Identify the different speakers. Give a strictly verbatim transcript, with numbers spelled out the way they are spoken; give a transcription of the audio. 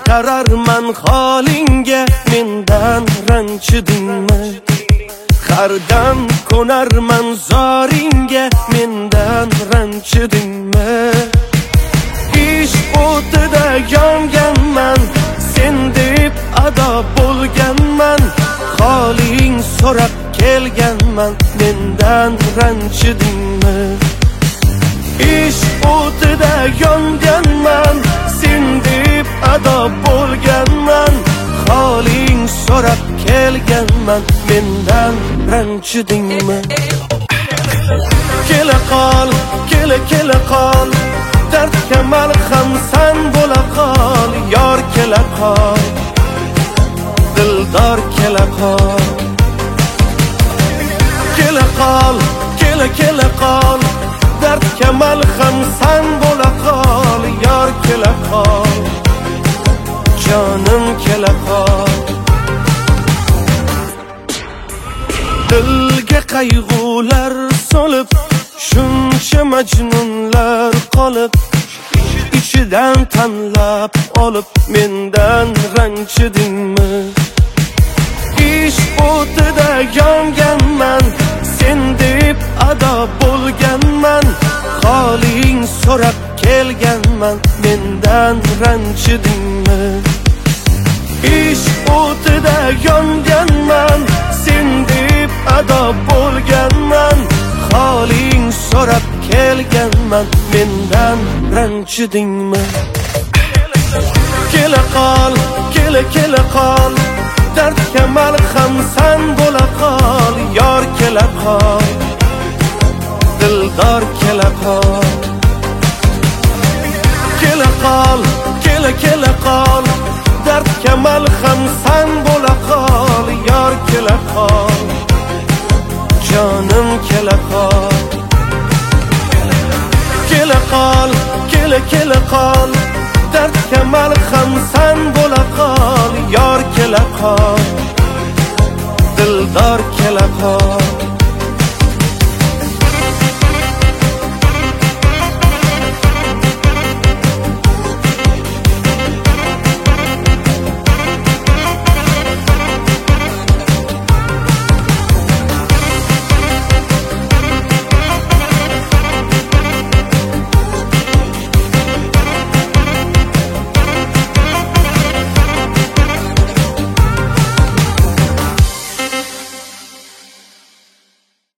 Speaker 1: qararman holingga, mendan ranchidingmi? Qardan ko'narman zoringga, mendan ranchidingmi? Ish o'tida yonganman, sen deb ado bo'lganman. Holing so'rab kelganman, mendan ranchidingmi? Ish o'tida yonganman, sen deb ado bo'lganman. Holing so'rab kelganman, mendan ranchidingmi? Kela qol, kela kela qol, dardga malham san bo'la qol. Yor kela qol, dildor kela qol. Kela qol, kela kela qol, dardga malham san bo'la qol. Yor kela qol, jonim kela qol. Dilga qayg'ular solib, shuncha majnunlar qolib, ichidan tanlab olib, mendan ranchidingmi? Ish o'tida yonganman, sen deb ado bo'lganman. Holing so'rab kelganman, mendan ranchidingmi? Ish o'tida yonganman, sen deb ado bo'lganman. Holing so'rab kelganman, mendan ranchidingmi? Kela qol, kela kela qol, dardga malham san bo'la qol. Yor kela qol, dildor kela qol. Kela qol, kela kela qol, dardga malham san bo'la qol. Yor kela qol, jonim kela qol. Kela qol, kela kela qol, dardga malham san bo'la qol. Yor kela qol, dildor kela qol.